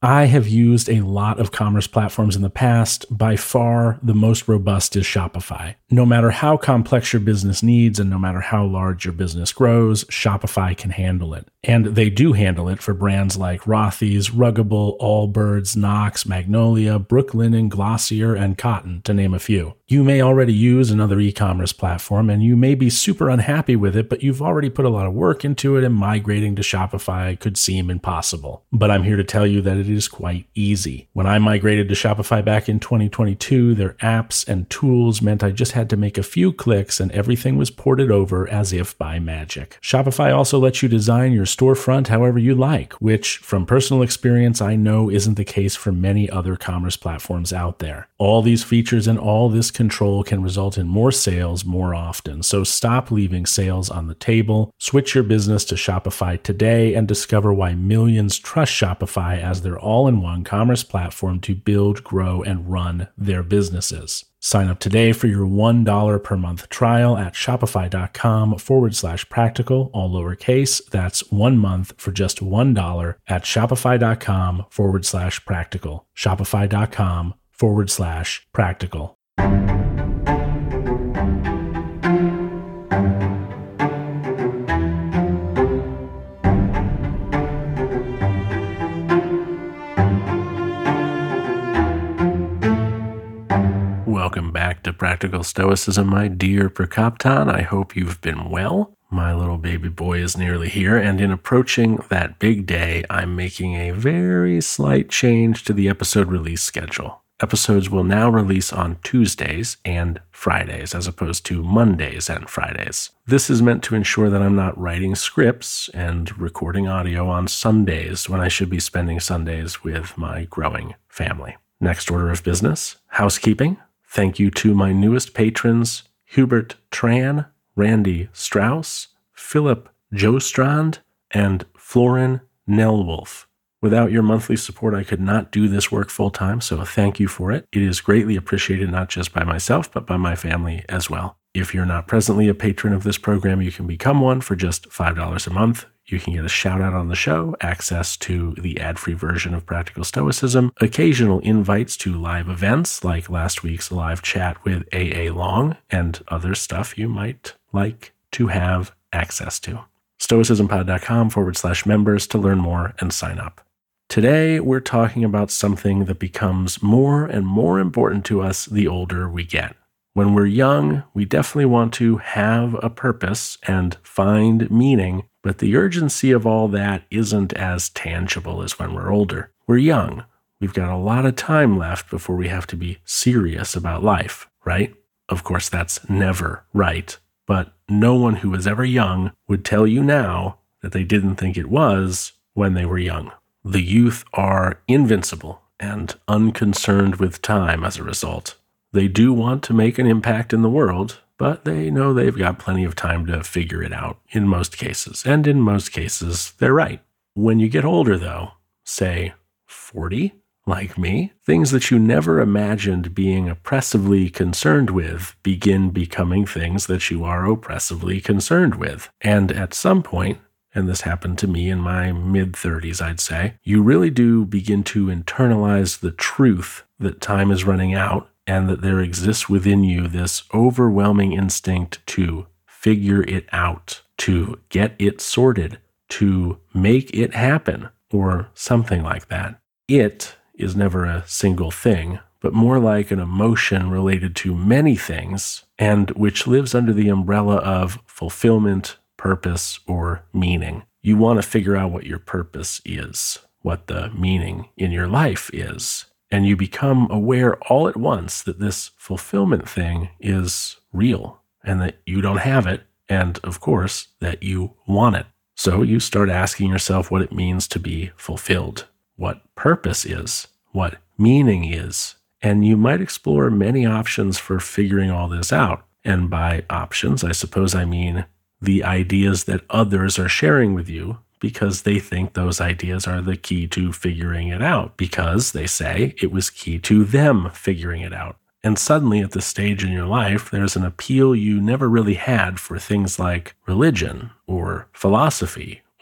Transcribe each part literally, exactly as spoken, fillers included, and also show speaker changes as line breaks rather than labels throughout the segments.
I have used a lot of commerce platforms in the past. By far, the most robust is Shopify. No matter how complex your business needs and no matter how large your business grows, Shopify can handle it. And they do handle it for brands like Rothy's, Ruggable, Allbirds, Knox, Magnolia, Brooklinen, Glossier, and Cotton, to name a few. You may already use another e-commerce platform and you may be super unhappy with it, but you've already put a lot of work into it and migrating to Shopify could seem impossible. But I'm here to tell you that it is quite easy. When I migrated to Shopify back in twenty twenty-two, their apps and tools meant I just had to make a few clicks and everything was ported over as if by magic. Shopify also lets you design your storefront however you like, which from personal experience I know isn't the case for many other commerce platforms out there. All these features and all this control can result in more sales more often. So stop leaving sales on the table. Switch your business to Shopify today and discover why millions trust Shopify as their all-in-one commerce platform to build, grow, and run their businesses. Sign up today for your one dollar per month trial at shopify.com forward slash practical, all lowercase. That's one month for just one dollar at shopify.com forward slash practical. Shopify.com forward slash practical. Welcome back to Practical Stoicism, my dear Prakopton. I hope you've been well. My little baby boy is nearly here, and in approaching that big day, I'm making a very slight change to the episode release schedule. Episodes will now release on Tuesdays and Fridays, as opposed to Mondays and Fridays. This is meant to ensure that I'm not writing scripts and recording audio on Sundays when I should be spending Sundays with my growing family. Next order of business, housekeeping. Thank you to my newest patrons, Hubert Tran, Randy Strauss, Philip Jostrand, and Florin Nelwolf. Without your monthly support, I could not do this work full-time, so thank you for it. It is greatly appreciated not just by myself, but by my family as well. If you're not presently a patron of this program, you can become one for just five dollars a month. You can get a shout-out on the show, access to the ad-free version of Practical Stoicism, occasional invites to live events like last week's live chat with A A Long, and other stuff you might like to have access to. stoicismpod.com forward slash members to learn more and sign up. Today, we're talking about something that becomes more and more important to us the older we get. When we're young, we definitely want to have a purpose and find meaning, but the urgency of all that isn't as tangible as when we're older. We're young. We've got a lot of time left before we have to be serious about life, right? Of course, that's never right, but no one who was ever young would tell you now that they didn't think it was when they were young. The youth are invincible and unconcerned with time as a result. They do want to make an impact in the world, but they know they've got plenty of time to figure it out in most cases. And in most cases, they're right. When you get older, though, say forty, like me, things that you never imagined being oppressively concerned with begin becoming things that you are oppressively concerned with. And at some point, and this happened to me in my mid-thirties, I'd say, you really do begin to internalize the truth that time is running out and that there exists within you this overwhelming instinct to figure it out, to get it sorted, to make it happen, or something like that. It is never a single thing, but more like an emotion related to many things, and which lives under the umbrella of fulfillment, purpose, or meaning. You want to figure out what your purpose is, what the meaning in your life is, and you become aware all at once that this fulfillment thing is real and that you don't have it, and of course, that you want it. So you start asking yourself what it means to be fulfilled, what purpose is, what meaning is, and you might explore many options for figuring all this out. And by options, I suppose I mean the ideas that others are sharing with you because they think those ideas are the key to figuring it out, because they say it was key to them figuring it out. And suddenly at this stage in your life, there's an appeal you never really had for things like religion or philosophy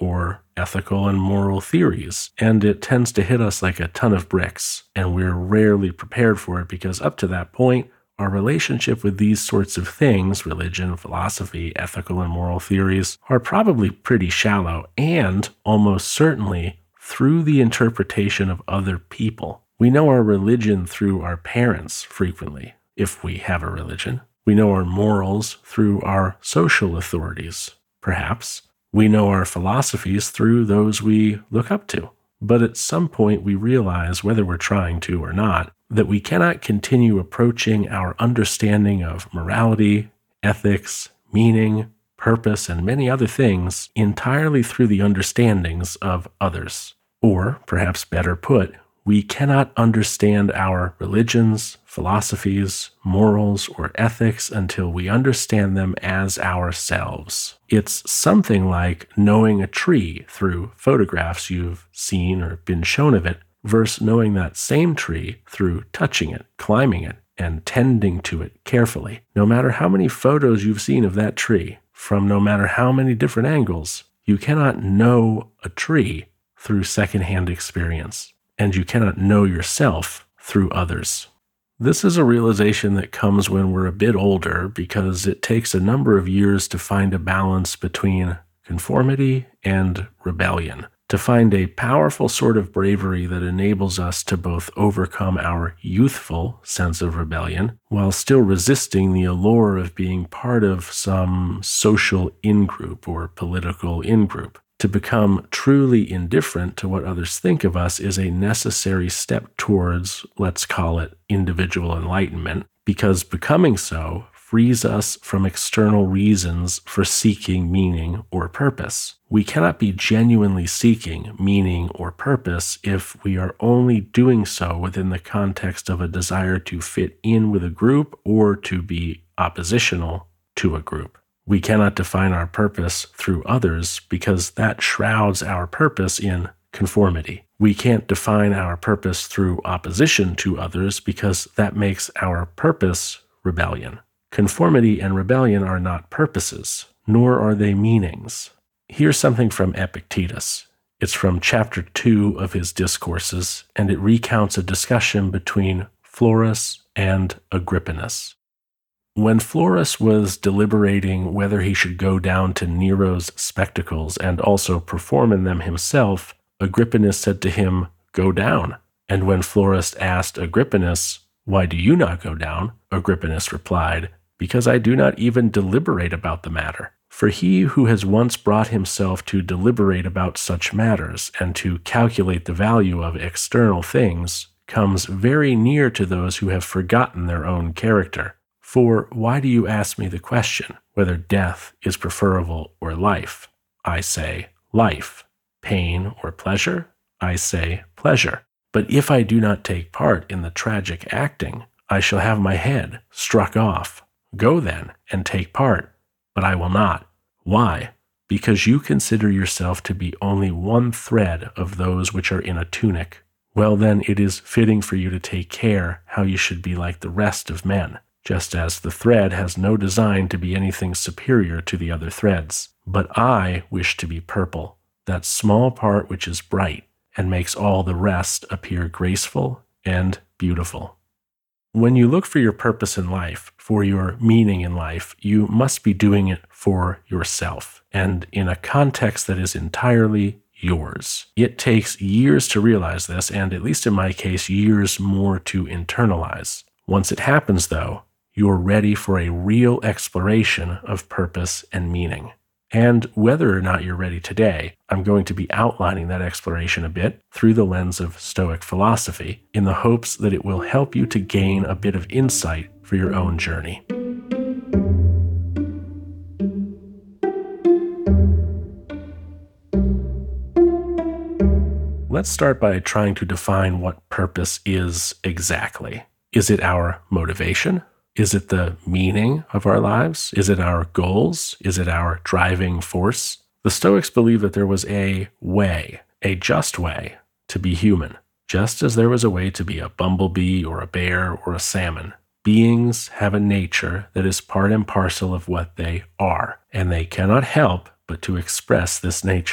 or ethical and moral theories, and it tends to hit us like a ton of bricks, and we're rarely prepared for it because up to that point, our relationship with these sorts of things, religion, philosophy, ethical and moral theories, are probably pretty shallow and almost certainly through the interpretation of other people. We know our religion through our parents frequently, if we have a religion. We know our morals through our social authorities, perhaps. We know our philosophies through those we look up to. But at some point we realize, whether we're trying to or not, that we cannot continue approaching our understanding of morality, ethics, meaning, purpose, and many other things entirely through the understandings of others. Or, perhaps better put, we cannot understand our religions, philosophies, morals, or ethics until we understand them as ourselves. It's something like knowing a tree through photographs you've seen or been shown of it, versus knowing that same tree through touching it, climbing it, and tending to it carefully. No matter how many photos you've seen of that tree, from no matter how many different angles, you cannot know a tree through secondhand experience. And you cannot know yourself through others. This is a realization that comes when we're a bit older because it takes a number of years to find a balance between conformity and rebellion, to find a powerful sort of bravery that enables us to both overcome our youthful sense of rebellion while still resisting the allure of being part of some social in-group or political in-group. To become truly indifferent to what others think of us is a necessary step towards, let's call it, individual enlightenment, because becoming so frees us from external reasons for seeking meaning or purpose. We cannot be genuinely seeking meaning or purpose if we are only doing so within the context of a desire to fit in with a group or to be oppositional to a group. We cannot define our purpose through others because that shrouds our purpose in conformity. We can't define our purpose through opposition to others because that makes our purpose rebellion. Conformity and rebellion are not purposes, nor are they meanings. Here's something from Epictetus. It's from chapter two of his Discourses, and it recounts a discussion between Florus and Agrippinus. When Florus was deliberating whether he should go down to Nero's spectacles and also perform in them himself, Agrippinus said to him, "Go down." And when Florus asked Agrippinus, "Why do you not go down?" Agrippinus replied, "Because I do not even deliberate about the matter. For he who has once brought himself to deliberate about such matters and to calculate the value of external things comes very near to those who have forgotten their own character. For why do you ask me the question, whether death is preferable or life? I say, life. Pain or pleasure? I say, pleasure. But if I do not take part in the tragic acting, I shall have my head struck off. Go then, and take part. But I will not. Why? Because you consider yourself to be only one thread of those which are in a tunic. Well then, it is fitting for you to take care how you should be like the rest of men, just as the thread has no design to be anything superior to the other threads. But I wish to be purple, that small part which is bright, and makes all the rest appear graceful and beautiful. When you look for your purpose in life, for your meaning in life, you must be doing it for yourself, and in a context that is entirely yours. It takes years to realize this, and at least in my case, years more to internalize. Once it happens, though, you're ready for a real exploration of purpose and meaning. And whether or not you're ready today, I'm going to be outlining that exploration a bit through the lens of Stoic philosophy in the hopes that it will help you to gain a bit of insight for your own journey. Let's start by trying to define what purpose is exactly. Is it our motivation? Is it the meaning of our lives? Is it our goals? Is it our driving force? The Stoics believe that there was a way, a just way, to be human, just as there was a way to be a bumblebee or a bear or a salmon. Beings have a nature that is part and parcel of what they are, and they cannot help but to express this nature.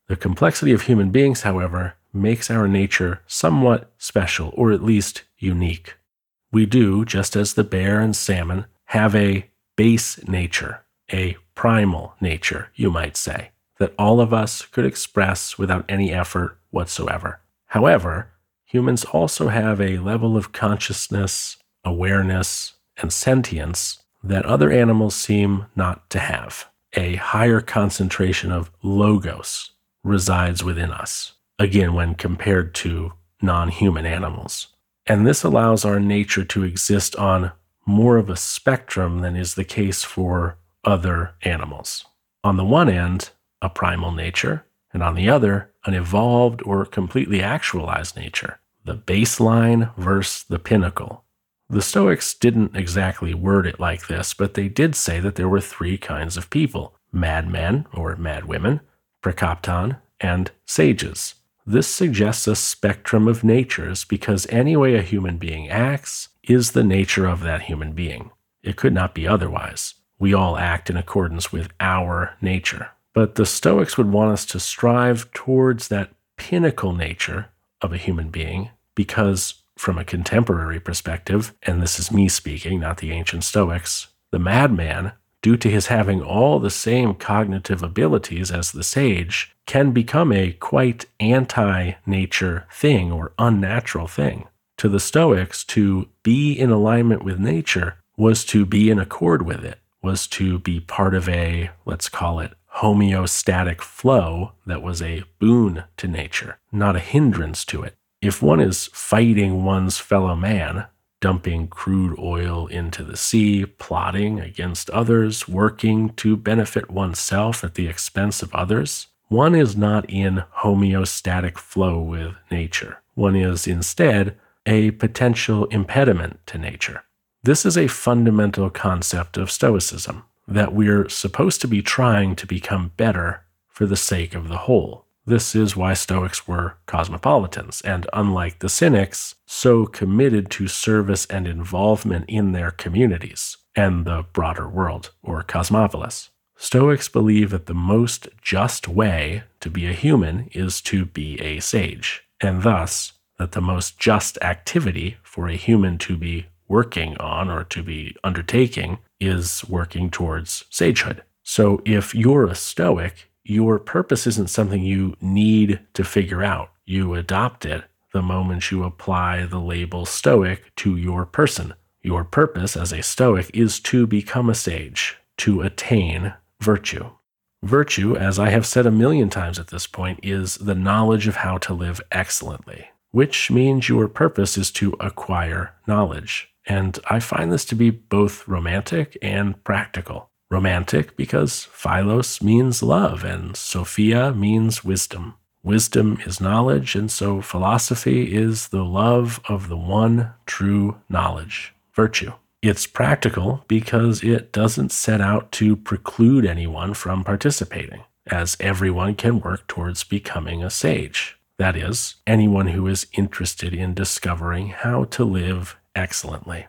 The complexity of human beings, however, makes our nature somewhat special, or at least unique. We do, just as the bear and salmon, have a base nature, a primal nature, you might say, that all of us could express without any effort whatsoever. However, humans also have a level of consciousness, awareness, and sentience that other animals seem not to have. A higher concentration of logos resides within us, again, when compared to non-human animals. And this allows our nature to exist on more of a spectrum than is the case for other animals. On the one end, a primal nature, and on the other, an evolved or completely actualized nature, the baseline versus the pinnacle. The Stoics didn't exactly word it like this, but they did say that there were three kinds of people: madmen or madwomen, prakopton, and sages. This suggests a spectrum of natures because any way a human being acts is the nature of that human being. It could not be otherwise. We all act in accordance with our nature. But the Stoics would want us to strive towards that pinnacle nature of a human being because, from a contemporary perspective, and this is me speaking, not the ancient Stoics, the madman, due to his having all the same cognitive abilities as the sage, can become a quite anti-nature thing or unnatural thing. To the Stoics, to be in alignment with nature was to be in accord with it, was to be part of a, let's call it, homeostatic flow that was a boon to nature, not a hindrance to it. If one is fighting one's fellow man, dumping crude oil into the sea, plotting against others, working to benefit oneself at the expense of others, one is not in homeostatic flow with nature. One is instead a potential impediment to nature. This is a fundamental concept of Stoicism, that we're supposed to be trying to become better for the sake of the whole. This is why Stoics were cosmopolitans, and unlike the Cynics, so committed to service and involvement in their communities and the broader world, or cosmopolis. Stoics believe that the most just way to be a human is to be a sage, and thus that the most just activity for a human to be working on or to be undertaking is working towards sagehood. So if you're a Stoic, your purpose isn't something you need to figure out. You adopt it the moment you apply the label Stoic to your person. Your purpose as a Stoic is to become a sage, to attain virtue. Virtue, as I have said a million times at this point, is the knowledge of how to live excellently, which means your purpose is to acquire knowledge. And I find this to be both romantic and practical. Romantic because philos means love and Sophia means wisdom. Wisdom is knowledge, and so philosophy is the love of the one true knowledge, virtue. It's practical because it doesn't set out to preclude anyone from participating, as everyone can work towards becoming a sage. That is, anyone who is interested in discovering how to live excellently.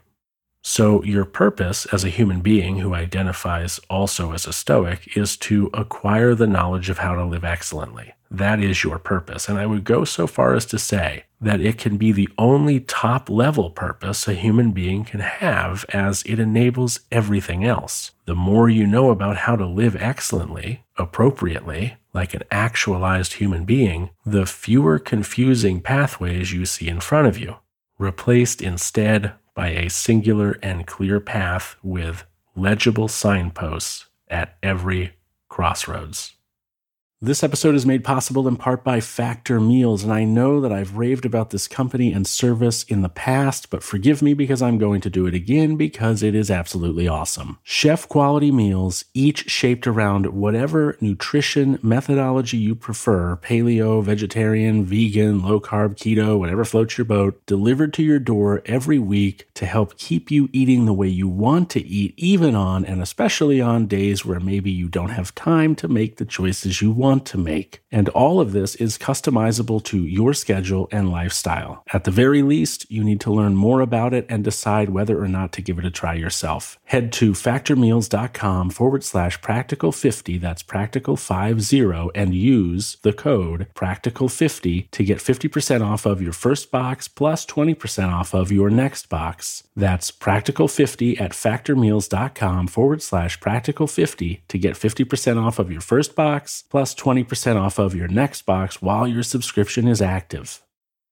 So your purpose as a human being who identifies also as a Stoic is to acquire the knowledge of how to live excellently. That is your purpose, and I would go so far as to say that it can be the only top-level purpose a human being can have, as it enables everything else. The more you know about how to live excellently, appropriately, like an actualized human being, the fewer confusing pathways you see in front of you, replaced instead by a singular and clear path with legible signposts at every crossroads. This episode is made possible in part by Factor Meals, and I know that I've raved about this company and service in the past, but forgive me because I'm going to do it again because it is absolutely awesome. Chef-quality meals, each shaped around whatever nutrition methodology you prefer, paleo, vegetarian, vegan, low-carb, keto, whatever floats your boat, delivered to your door every week to help keep you eating the way you want to eat, even on and especially on days where maybe you don't have time to make the choices you want want to make. And all of this is customizable to your schedule and lifestyle. At the very least, you need to learn more about it and decide whether or not to give it a try yourself. Head to factormeals.com forward slash practical 50, that's practical 50, and use the code practical 50 to get fifty percent off of your first box plus twenty percent off of your next box. That's practical 50 at factormeals.com forward slash practical 50 to get fifty percent off of your first box plus twenty percent off of your next box while your subscription is active.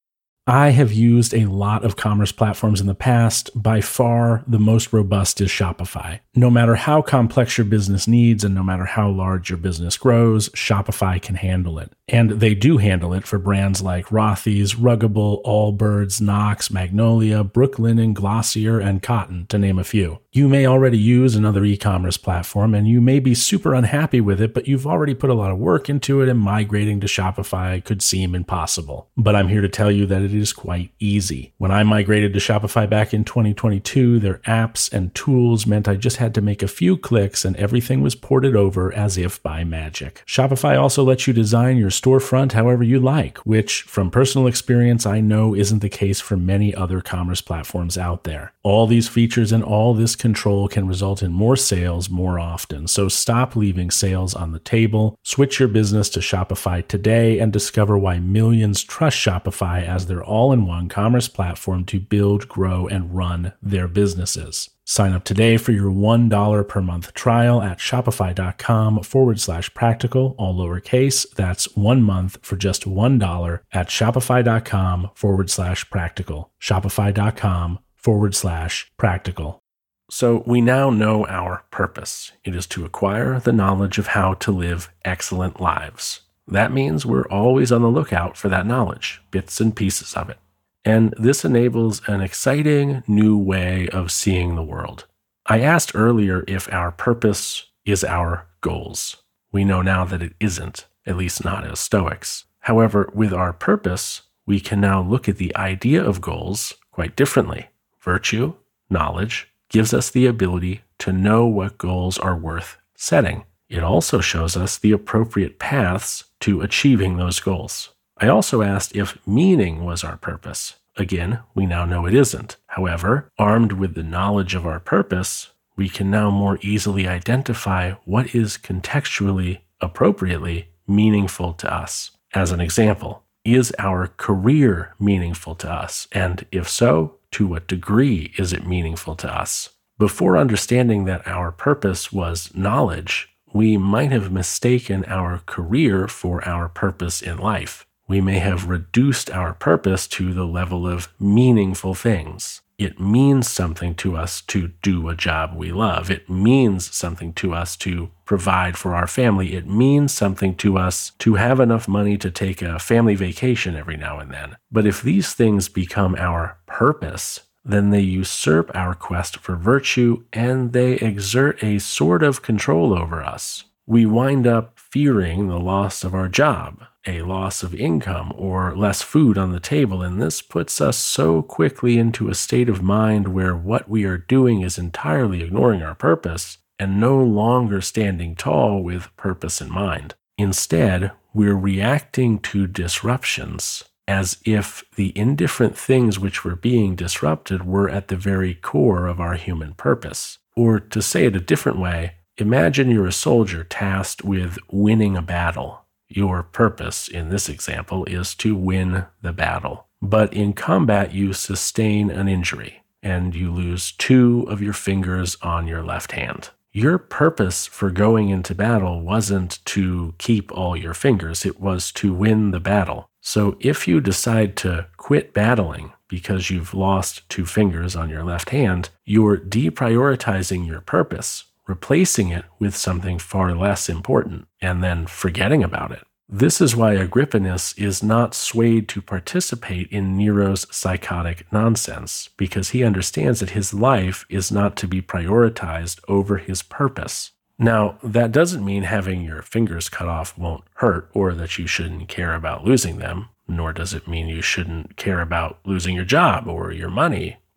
I have used a lot of commerce platforms in the past. By far, the most robust is Shopify. No matter how complex your business needs and no matter how large your business grows, Shopify can handle it. And they do handle it for brands like Rothy's, Ruggable, Allbirds, Knox, Magnolia, Brooklinen, Glossier, and Cotton, to name a few. You may already use another e-commerce platform and you may be super unhappy with it, but you've already put a lot of work into it and migrating to Shopify could seem impossible. But I'm here to tell you that it is quite easy. When I migrated to Shopify back in twenty twenty-two, their apps and tools meant I just had to make a few clicks and everything was ported over as if by magic. Shopify also lets you design your storefront however you like, which from personal experience I know isn't the case for many other commerce platforms out there. All these features and all this control can result in more sales more often. So stop leaving sales on the table. Switch your business to Shopify today and discover why millions trust Shopify as their all-in-one commerce platform to build, grow, and run their businesses. Sign up today for your one dollar per month trial at shopify.com forward slash practical, all lowercase. That's one month for just one dollar at shopify.com forward slash practical. Shopify.com forward slash practical. So we now know our purpose. It is to acquire the knowledge of how to live excellent lives. That means we're always on the lookout for that knowledge, bits and pieces of it. And this enables an exciting new way of seeing the world. I asked earlier if our purpose is our goals. We know now that it isn't, at least not as Stoics. However, with our purpose, we can now look at the idea of goals quite differently. Virtue, knowledge, gives us the ability to know what goals are worth setting. It also shows us the appropriate paths to achieving those goals. I also asked if meaning was our purpose. Again, we now know it isn't. However, armed with the knowledge of our purpose, we can now more easily identify what is contextually, appropriately meaningful to us. As an example, is our career meaningful to us? And if so, to what degree is it meaningful to us? Before understanding that our purpose was knowledge, we might have mistaken our career for our purpose in life. We may have reduced our purpose to the level of meaningful things. It means something to us to do a job we love. It means something to us to provide for our family. It means something to us to have enough money to take a family vacation every now and then. But if these things become our purpose, then they usurp our quest for virtue and they exert a sort of control over us. We wind up fearing the loss of our job, a loss of income, or less food on the table, and this puts us so quickly into a state of mind where what we are doing is entirely ignoring our purpose and no longer standing tall with purpose in mind. Instead, we're reacting to disruptions as if the indifferent things which were being disrupted were at the very core of our human purpose. Or to say it a different way, imagine you're a soldier tasked with winning a battle. Your purpose in this example is to win the battle. But in combat, you sustain an injury and you lose two of your fingers on your left hand. Your purpose for going into battle wasn't to keep all your fingers, it was to win the battle. So if you decide to quit battling because you've lost two fingers on your left hand, you're deprioritizing your purpose, replacing it with something far less important, and then forgetting about it. This is why Agrippinus is not swayed to participate in Nero's psychotic nonsense, because he understands that his life is not to be prioritized over his purpose. Now, that doesn't mean having your fingers cut off won't hurt, or that you shouldn't care about losing them, nor does it mean you shouldn't care about losing your job or your money,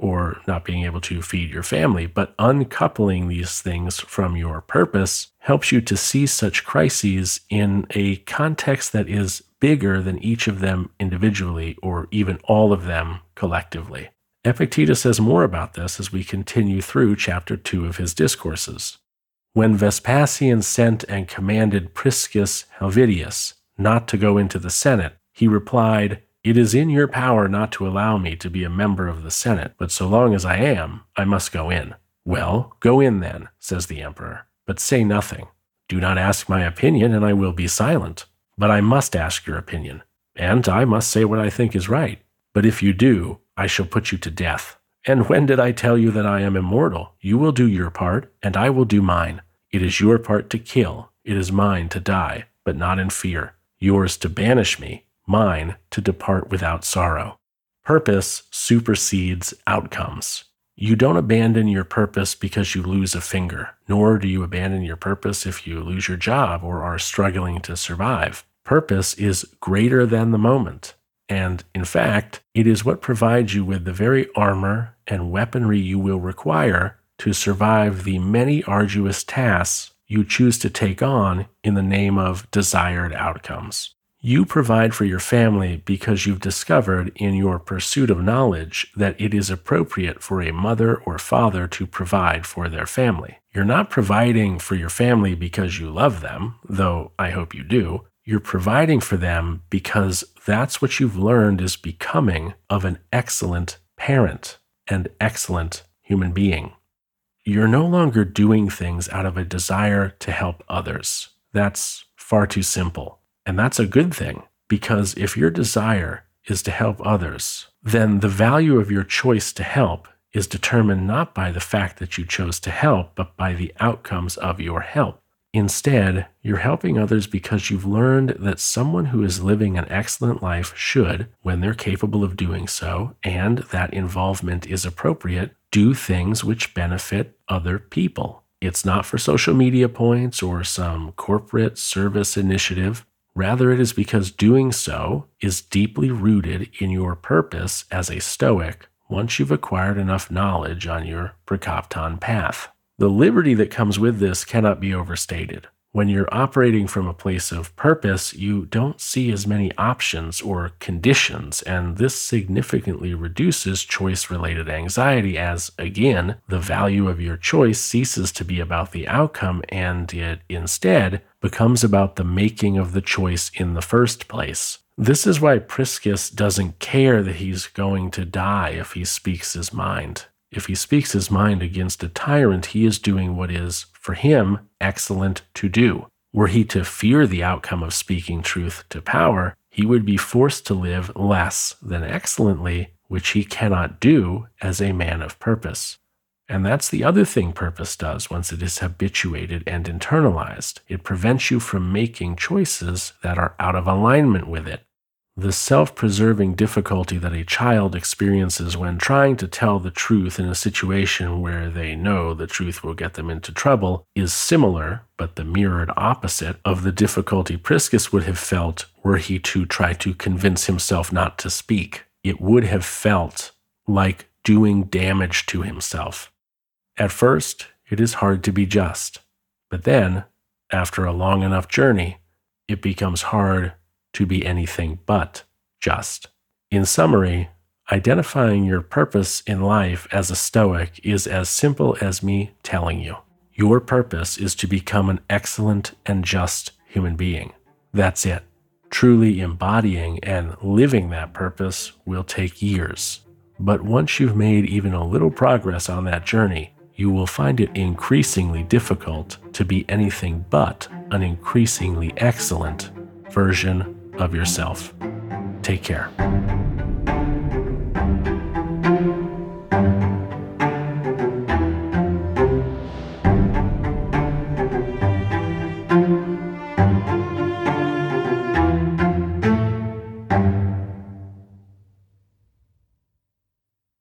or not being able to feed your family. But uncoupling these things from your purpose helps you to see such crises in a context that is bigger than each of them individually or even all of them collectively. Epictetus says more about this as we continue through chapter two of his discourses. When Vespasian sent and commanded Priscus Helvidius not to go into the Senate, he replied, "It is in your power not to allow me to be a member of the Senate, but so long as I am, I must go in." "Well, go in then," says the emperor, "but say nothing. Do not ask my opinion, and I will be silent. But I must ask your opinion, and I must say what I think is right. But if you do, I shall put you to death. And when did I tell you that I am immortal? You will do your part, and I will do mine. It is your part to kill, it is mine to die, but not in fear. Yours to banish me, mine to depart without sorrow." Purpose supersedes outcomes. You don't abandon your purpose because you lose a finger, nor do you abandon your purpose if you lose your job or are struggling to survive. Purpose is greater than the moment. And in fact, it is what provides you with the very armor and weaponry you will require to survive the many arduous tasks you choose to take on in the name of desired outcomes. You provide for your family because you've discovered in your pursuit of knowledge that it is appropriate for a mother or father to provide for their family. You're not providing for your family because you love them, though I hope you do. You're providing for them because that's what you've learned is becoming of an excellent parent and excellent human being. You're no longer doing things out of a desire to help others. That's far too simple. And that's a good thing, because if your desire is to help others, then the value of your choice to help is determined not by the fact that you chose to help, but by the outcomes of your help. Instead, you're helping others because you've learned that someone who is living an excellent life should, when they're capable of doing so, and that involvement is appropriate, do things which benefit other people. It's not for social media points or some corporate service initiative. Rather, it is because doing so is deeply rooted in your purpose as a Stoic once you've acquired enough knowledge on your Prokopton path. The liberty that comes with this cannot be overstated. When you're operating from a place of purpose, you don't see as many options or conditions, and this significantly reduces choice-related anxiety as, again, the value of your choice ceases to be about the outcome and it instead becomes about the making of the choice in the first place. This is why Priscus doesn't care that he's going to die if he speaks his mind. If he speaks his mind against a tyrant, he is doing what is, for him, excellent to do. Were he to fear the outcome of speaking truth to power, he would be forced to live less than excellently, which he cannot do as a man of purpose. And that's the other thing purpose does once it is habituated and internalized. It prevents you from making choices that are out of alignment with it. The self-preserving difficulty that a child experiences when trying to tell the truth in a situation where they know the truth will get them into trouble is similar, but the mirrored opposite, of the difficulty Priscus would have felt were he to try to convince himself not to speak. It would have felt like doing damage to himself. At first, it is hard to be just, but then, after a long enough journey, it becomes hard to be anything but just. In summary, identifying your purpose in life as a Stoic is as simple as me telling you. Your purpose is to become an excellent and just human being. That's it. Truly embodying and living that purpose will take years. But once you've made even a little progress on that journey, you will find it increasingly difficult to be anything but an increasingly excellent version of yourself. Take care.